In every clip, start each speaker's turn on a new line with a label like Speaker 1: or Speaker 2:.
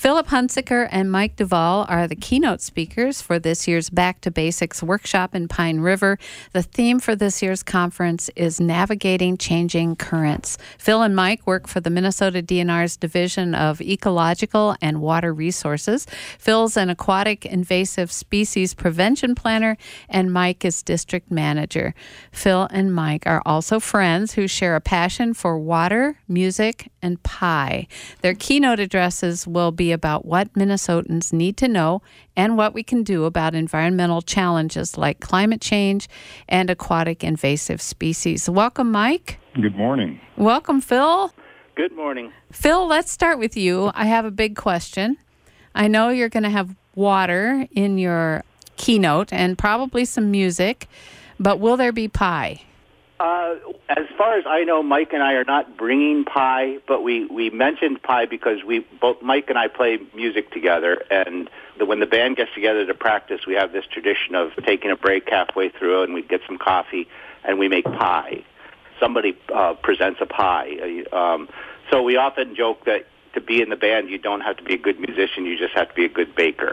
Speaker 1: Philip Hunziker and Mike Duvall are the keynote speakers for this year's Back to Basics workshop in Pine River. The theme for this year's conference is Navigating Changing Currents. Phil and Mike work for the Minnesota DNR's Division of Ecological and Water Resources. Phil's an aquatic invasive species prevention planner, and Mike is district manager. Phil and Mike are also friends who share a passion for water, music, and pie. Their keynote addresses will be about what Minnesotans need to know and what we can do about environmental challenges like climate change and aquatic invasive species. Welcome, Mike.
Speaker 2: Good morning.
Speaker 1: Welcome, Phil.
Speaker 3: Good morning.
Speaker 1: Phil, let's start with you. I have a big question. I know you're going to have water in your keynote and probably some music, but will there be pie?
Speaker 3: As far as I know, Mike and I are not bringing pie, but we mentioned pie because both Mike and I play music together, and when the band gets together to practice, we have this tradition of taking a break halfway through, and we get some coffee, and we make pie. Somebody presents a pie. So we often joke that to be in the band, you don't have to be a good musician, you just have to be a good baker.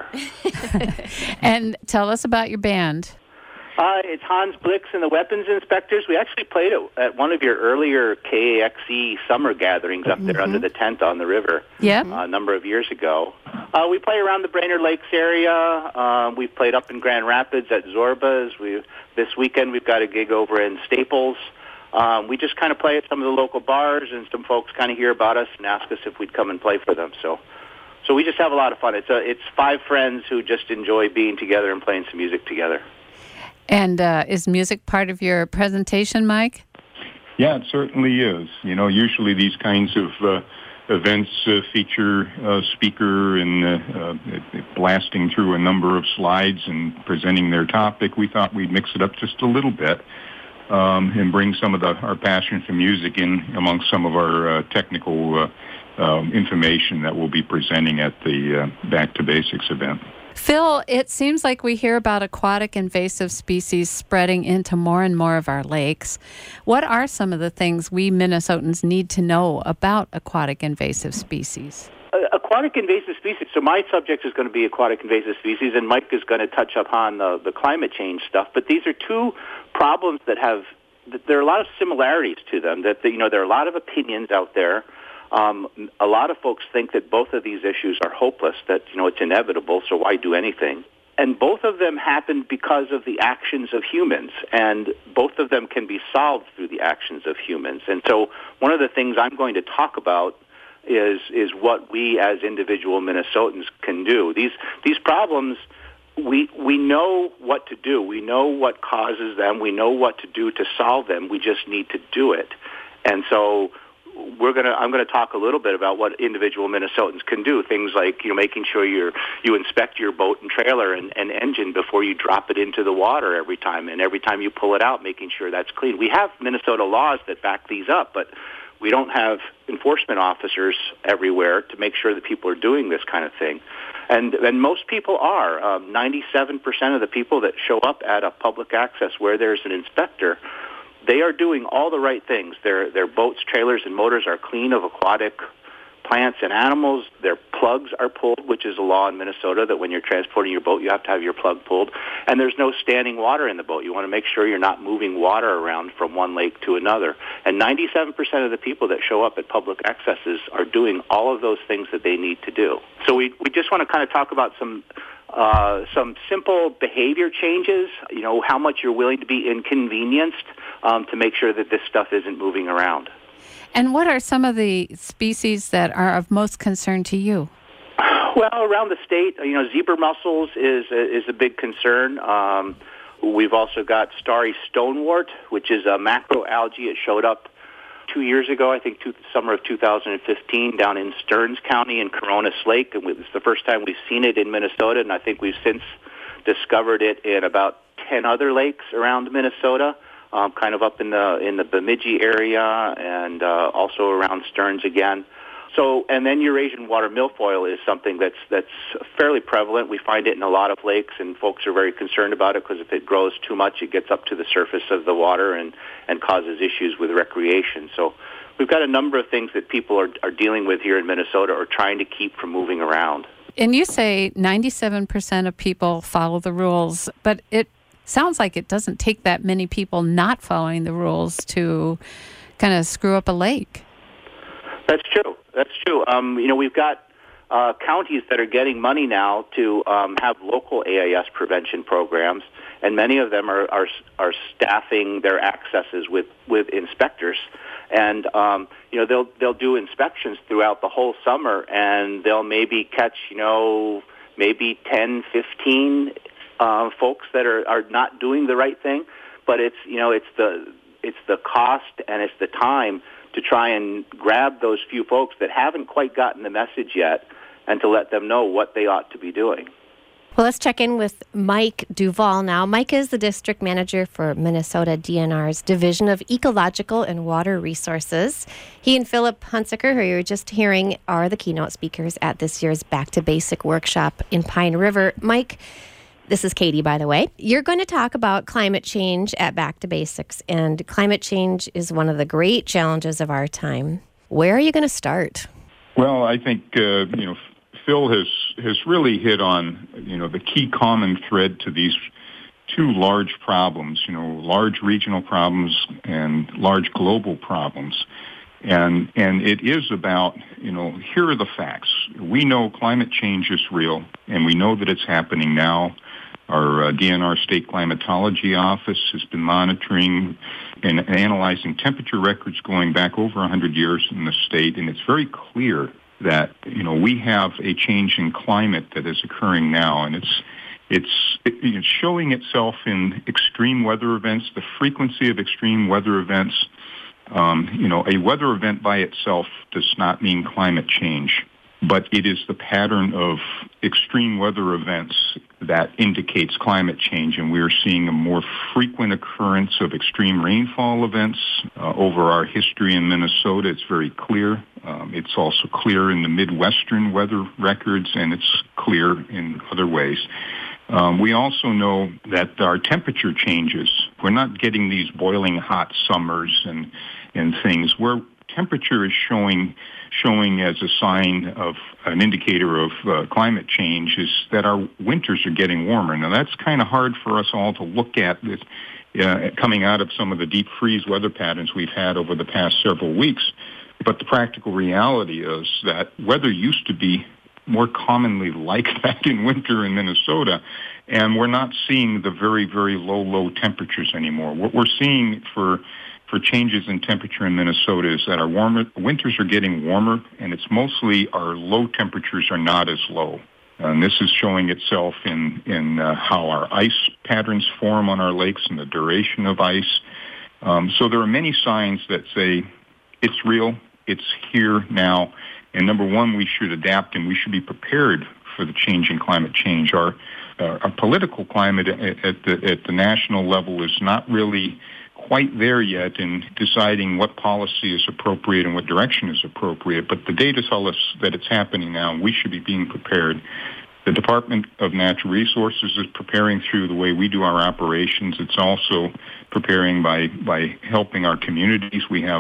Speaker 1: And tell us about your band.
Speaker 3: It's Hans Blix and the Weapons Inspectors. We actually played at one of your earlier KAXE summer gatherings up there under the tent on the river a number of years ago. We play around the Brainerd Lakes area. We've played up in Grand Rapids at Zorba's. This weekend we've got a gig over in Staples. We just kind of play at some of the local bars, and some folks kind of hear about us and ask us if we'd come and play for them. So we just have a lot of fun. It's five friends who just enjoy being together and playing some music together.
Speaker 1: And is music part of your presentation, Mike?
Speaker 2: Yeah, it certainly is. You know, usually these kinds of events feature a speaker and blasting through a number of slides and presenting their topic. We thought we'd mix it up just a little bit and bring some of our passion for music in amongst some of our technical information that we'll be presenting at the Back to Basics event.
Speaker 1: Phil, it seems like we hear about aquatic invasive species spreading into more and more of our lakes. What are some of the things we Minnesotans need to know about aquatic invasive species?
Speaker 3: Aquatic invasive species. So my subject is going to be aquatic invasive species, and Mike is going to touch upon the climate change stuff. But these are two problems that there are a lot of similarities to them. There are a lot of opinions out there. A lot of folks think that both of these issues are hopeless, that, it's inevitable, so why do anything? And both of them happen because of the actions of humans, and both of them can be solved through the actions of humans. And so one of the things I'm going to talk about is what we as individual Minnesotans can do. These problems, we know what to do. We know what causes them. We know what to do to solve them. We just need to do it. And so I'm going to talk a little bit about what individual Minnesotans can do. Things like, making sure you inspect your boat and trailer and engine before you drop it into the water every time, and every time you pull it out, making sure that's clean. We have Minnesota laws that back these up, but we don't have enforcement officers everywhere to make sure that people are doing this kind of thing. And most people are. 97% of the people that show up at a public access where there's an inspector, they are doing all the right things. Their boats, trailers, and motors are clean of aquatic plants and animals. Their plugs are pulled, which is a law in Minnesota that when you're transporting your boat, you have to have your plug pulled. And there's no standing water in the boat. You want to make sure you're not moving water around from one lake to another. And 97% of the people that show up at public accesses are doing all of those things that they need to do. So we just want to kind of talk about some simple behavior changes, how much you're willing to be inconvenienced to make sure that this stuff isn't moving around.
Speaker 1: And what are some of the species that are of most concern to you?
Speaker 3: Well, around the state, zebra mussels is a big concern. We've also got starry stonewort, which is a macroalgae. It showed up 2 years ago, I think summer of 2015, down in Stearns County in Coronis Lake. And it's the first time we've seen it in Minnesota, and I think we've since discovered it in about 10 other lakes around Minnesota. Kind of up in the Bemidji area and also around Stearns again. So, and then Eurasian water milfoil is something that's fairly prevalent. We find it in a lot of lakes, and folks are very concerned about it because if it grows too much, it gets up to the surface of the water and causes issues with recreation. So we've got a number of things that people are dealing with here in Minnesota or trying to keep from moving around.
Speaker 1: And you say 97% of people follow the rules, but it sounds like it doesn't take that many people not following the rules to kind of screw up a lake.
Speaker 3: That's true. We've got counties that are getting money now to have local AIS prevention programs, and many of them are staffing their accesses with inspectors. And they'll do inspections throughout the whole summer, and they'll maybe catch maybe 10, 15 folks that are not doing the right thing. But it's the cost and it's the time to try and grab those few folks that haven't quite gotten the message yet, and to let them know what they ought to be doing.
Speaker 4: Well, let's check in with Mike Duval now. Mike is the district manager for Minnesota DNR's Division of Ecological and Water Resources. He and Philip Hunsaker, who you were just hearing, are the keynote speakers at this year's Back to Basic workshop in Pine River. Mike, this is Katie, by the way. You're going to talk about climate change at Back to Basics, and climate change is one of the great challenges of our time. Where are you going to start?
Speaker 2: Well, I think, Phil has really hit on, the key common thread to these two large problems, large regional problems and large global problems. And it is about, here are the facts. We know climate change is real, and we know that it's happening now. Our DNR State Climatology Office has been monitoring and analyzing temperature records going back over 100 years in the state, and it's very clear that we have a change in climate that is occurring now, and it's showing itself in extreme weather events, the frequency of extreme weather events. A weather event by itself does not mean climate change, but it is the pattern of extreme weather events that indicates climate change, and we are seeing a more frequent occurrence of extreme rainfall events over our history in Minnesota. It's very clear. It's also clear in the Midwestern weather records, and it's clear in other ways. We also know that our temperature changes. We're not getting these boiling hot summers and things. Where temperature is showing as a sign of an indicator of climate change is that our winters are getting warmer. Now, that's kind of hard for us all to look at this, coming out of some of the deep freeze weather patterns we've had over the past several weeks. But the practical reality is that weather used to be more commonly like that in winter in Minnesota, and we're not seeing the very, very low temperatures anymore. What we're seeing for changes in temperature in Minnesota is that our winters are getting warmer, and it's mostly our low temperatures are not as low. And this is showing itself in how our ice patterns form on our lakes and the duration of ice. So there are many signs that say it's real, it's here now, and number one, we should adapt and we should be prepared for the changing climate change. Our political climate at the national level is not really quite there yet in deciding what policy is appropriate and what direction is appropriate, but the data tell us that it's happening now, and we should be being prepared. The Department of Natural Resources is preparing through the way we do our operations. It's also preparing by helping our communities. We have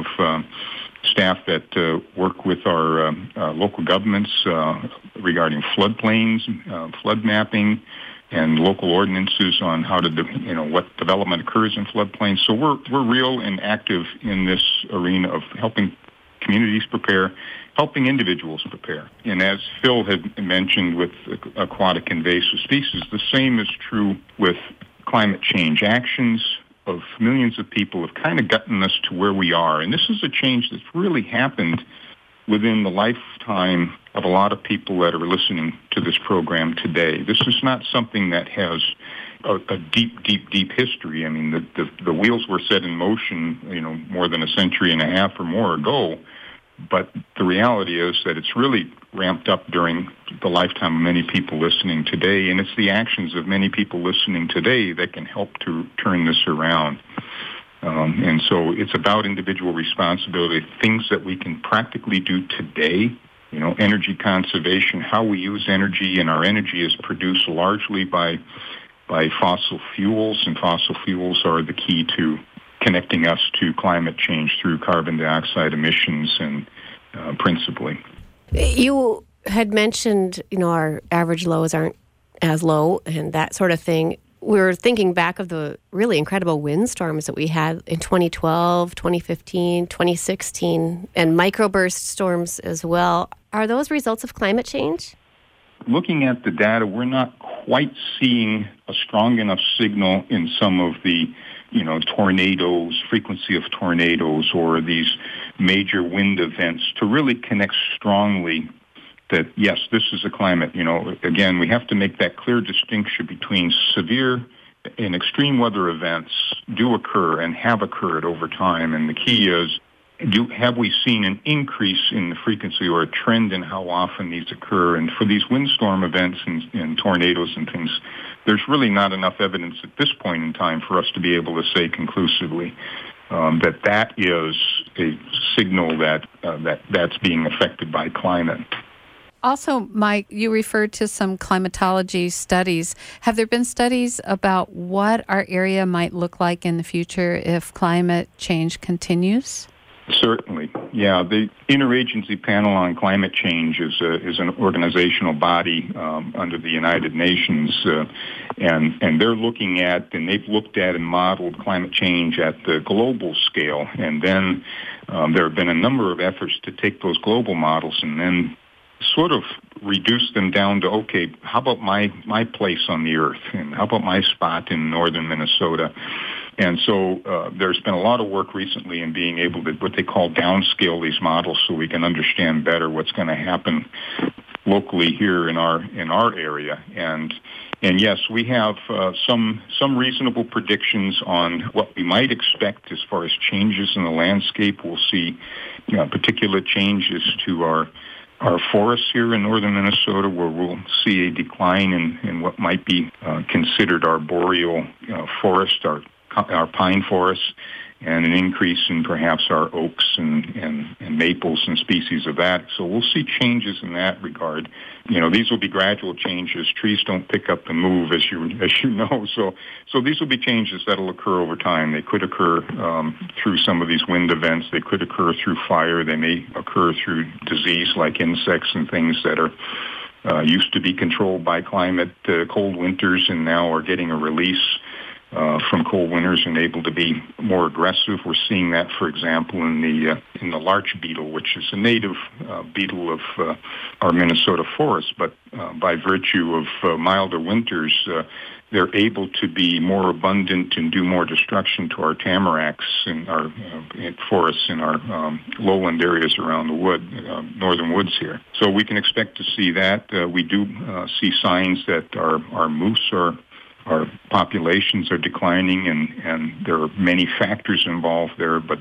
Speaker 2: staff that work with our local governments regarding floodplains, flood mapping, and local ordinances on how to, what development occurs in floodplains. So we're real and active in this arena of helping communities prepare, helping individuals prepare. And as Phil had mentioned with aquatic invasive species, the same is true with climate change. Actions of millions of people have kind of gotten us to where we are. And this is a change that's really happened within the lifetime of a lot of people that are listening to this program today. This is not something that has a deep history. I mean, the wheels were set in motion, more than a century and a half or more ago. But the reality is that it's really ramped up during the lifetime of many people listening today, and it's the actions of many people listening today that can help to turn this around. And so it's about individual responsibility, things that we can practically do today, energy conservation, how we use energy, and our energy is produced largely by fossil fuels, and fossil fuels are the key to connecting us to climate change through carbon dioxide emissions and principally.
Speaker 4: You had mentioned, our average lows aren't as low and that sort of thing. We were thinking back of the really incredible windstorms that we had in 2012, 2015, 2016, and microburst storms as well. Are those results of climate change?
Speaker 2: Looking at the data, we're not quite seeing a strong enough signal in some of the, tornadoes, frequency of tornadoes, or these major wind events to really connect strongly that, yes, this is a climate. Again, we have to make that clear distinction between severe and extreme weather events do occur and have occurred over time. And the key is, have we seen an increase in the frequency or a trend in how often these occur? And for these windstorm events and tornadoes and things, there's really not enough evidence at this point in time for us to be able to say conclusively that is a signal that's being affected by climate.
Speaker 1: Also, Mike, you referred to some climatology studies. Have there been studies about what our area might look like in the future if climate change continues?
Speaker 2: Certainly, yeah. The Interagency Panel on Climate Change is an organizational body under the United Nations, and they're looking at, and they've looked at and modeled climate change at the global scale. And then there have been a number of efforts to take those global models and then sort of reduce them down to, okay, how about my place on the earth, and how about my spot in northern Minnesota? And so there's been a lot of work recently in being able to, what they call, downscale these models so we can understand better what's going to happen locally here in our area. And yes, we have some reasonable predictions on what we might expect as far as changes in the landscape. We'll see particular changes to our forests here in northern Minnesota, where we'll see a decline in what might be considered our boreal forest, our pine forests, and an increase in perhaps our oaks and maples and species of that. So we'll see changes in that regard. These will be gradual changes. Trees don't pick up and move, as you know. So these will be changes that will occur over time. They could occur through some of these wind events. They could occur through fire. They may occur through disease like insects and things that are used to be controlled by climate, cold winters, and now are getting a release from cold winters and able to be more aggressive. We're seeing that, for example, in the larch beetle, which is a native beetle of our Minnesota forest. But by virtue of milder winters, they're able to be more abundant and do more destruction to our tamaracks in our forests in our lowland areas around the northern woods here. So we can expect to see that. We do see signs that our moose our populations are declining, and there are many factors involved there, but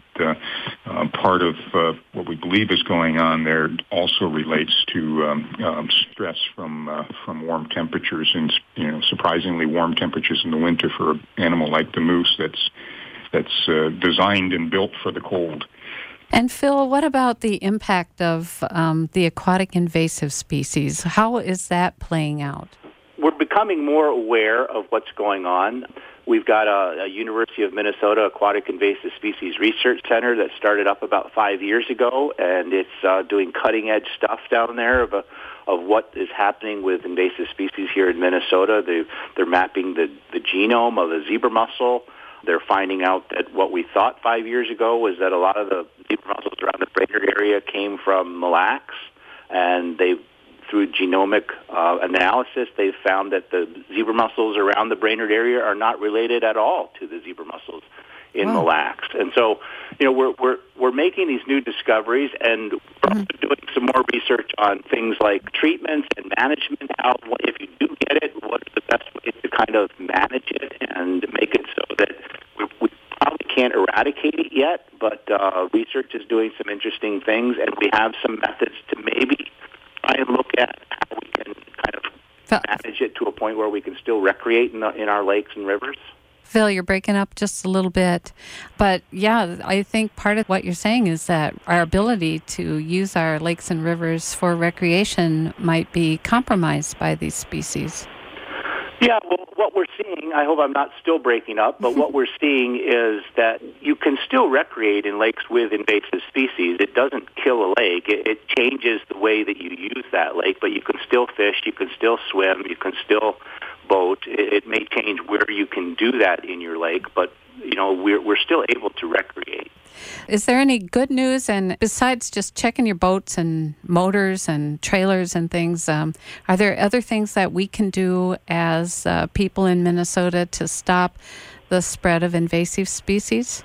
Speaker 2: part of what we believe is going on there also relates to stress from warm temperatures, and surprisingly warm temperatures in the winter for an animal like the moose that's designed and built for the cold.
Speaker 1: And Phil, what about the impact of the aquatic invasive species? How is that playing out?
Speaker 3: We're becoming more aware of what's going on. We've got a University of Minnesota Aquatic Invasive Species Research Center that started up about 5 years ago, and it's doing cutting-edge stuff down there of what is happening with invasive species here in Minnesota. They're mapping the genome of the zebra mussel. They're finding out that what we thought 5 years ago was that a lot of the zebra mussels around the Brainerd area came from Mille Lacs, and through genomic analysis, they've found that the zebra mussels around the Brainerd area are not related at all to the zebra mussels in Mille Lacs. And so, we're making these new discoveries, and we're also doing some more research on things like treatments and management. If you do get it, what is the best way to kind of manage it and make it so that we probably can't eradicate it yet, but research is doing some interesting things, and we have some methods to maybe try and look at how we can kind of manage it to a point where we can still recreate in our lakes and rivers.
Speaker 1: Phil, you're breaking up just a little bit. But yeah, I think part of what you're saying is that our ability to use our lakes and rivers for recreation might be compromised by these species.
Speaker 3: Yeah, well, what we're seeing, I hope I'm not still breaking up, but what we're seeing is that you can still recreate in lakes with invasive species. It doesn't kill a lake. It changes the way that you use that lake, but you can still fish, you can still swim, you can still boat. It may change where you can do that in your lake, but we're still able to recreate.
Speaker 1: Is there any good news? And besides just checking your boats and motors and trailers and things, are there other things that we can do as people in Minnesota to stop the spread of invasive species?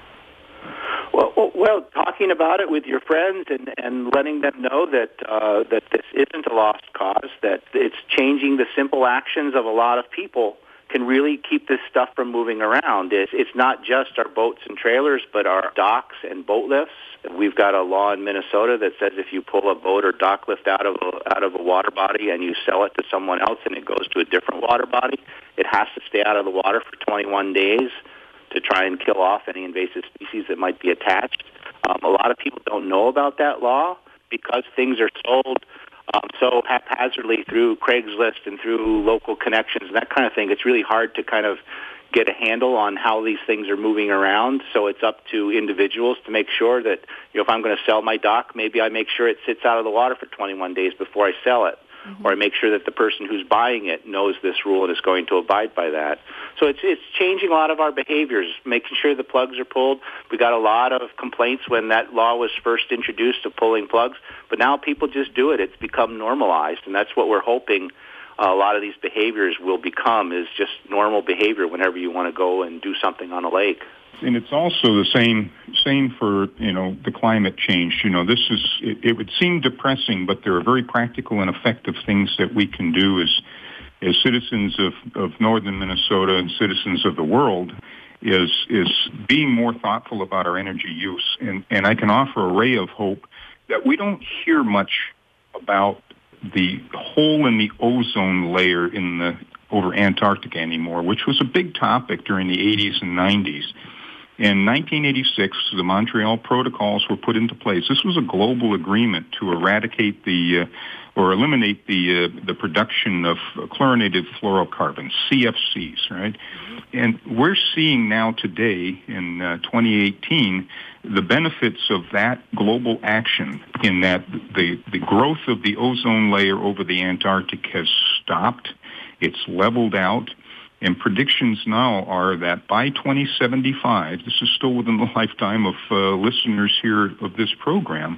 Speaker 3: Well, talking about it with your friends and letting them know that that this isn't a lost cause, that it's changing the simple actions of a lot of people can really keep this stuff from moving around. It's not just our boats and trailers, but our docks and boat lifts. We've got a law in Minnesota that says if you pull a boat or dock lift out of a water body and you sell it to someone else and it goes to a different water body, it has to stay out of the water for 21 days to try and kill off any invasive species that might be attached. A lot of people don't know about that law because things are sold so haphazardly through Craigslist and through local connections and that kind of thing. It's really hard to kind of get a handle on how these things are moving around. So it's up to individuals to make sure that, if I'm going to sell my dock, maybe I make sure it sits out of the water for 21 days before I sell it. Mm-hmm. Or I make sure that the person who's buying it knows this rule and is going to abide by that. So it's changing a lot of our behaviors, making sure the plugs are pulled. We got a lot of complaints when that law was first introduced of pulling plugs, but now people just do it. It's become normalized, and that's what we're hoping a lot of these behaviors will become, is just normal behavior whenever you want to go and do something on a lake.
Speaker 2: And it's also the same for, the climate change. It would seem depressing, but there are very practical and effective things that we can do as citizens of northern Minnesota and citizens of the world, is being more thoughtful about our energy use. And I can offer a ray of hope that we don't hear much about the hole in the ozone layer over Antarctica anymore, which was a big topic during the 80s and 90s. In 1986, the Montreal Protocols were put into place. This was a global agreement to eradicate or eliminate the production of chlorinated fluorocarbons, CFCs, right? And we're seeing now today, in 2018, the benefits of that global action, in that the growth of the ozone layer over the Antarctic has stopped. It's leveled out. And predictions now are that by 2075, this is still within the lifetime of listeners here of this program,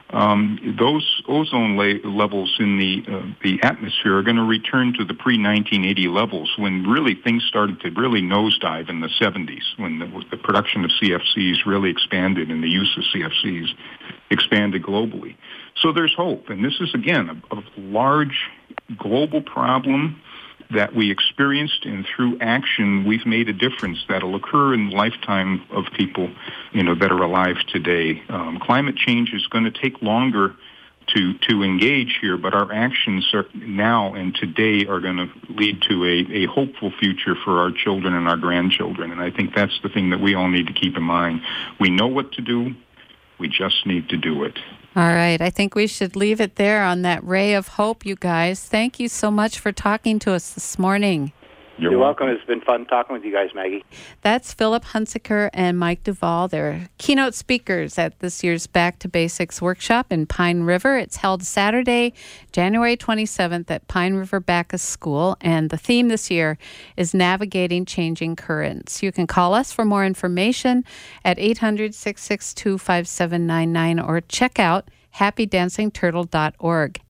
Speaker 2: those ozone levels in the atmosphere are going to return to the pre-1980 levels, when really things started to really nosedive in the 70s, when the production of CFCs really expanded and the use of CFCs expanded globally. So there's hope. And this is, again, a large global problem that we experienced, and through action we've made a difference that'll occur in the lifetime of people that are alive today. Climate change is going to take longer to engage here, but our actions are now and today are going to lead to a hopeful future for our children and our grandchildren. And I think that's the thing that we all need to keep in mind. We know what to do. We just need to do it.
Speaker 1: All right. I think we should leave it there on that ray of hope, you guys. Thank you so much for talking to us this morning.
Speaker 3: You're welcome. It's been fun talking with you guys, Maggie.
Speaker 1: That's Philip Hunsaker and Mike Duvall. They're keynote speakers at this year's Back to Basics workshop in Pine River. It's held Saturday, January 27th at Pine River Backus School, and the theme this year is Navigating Changing Currents. You can call us for more information at 800-662-5799 or check out happydancingturtle.org.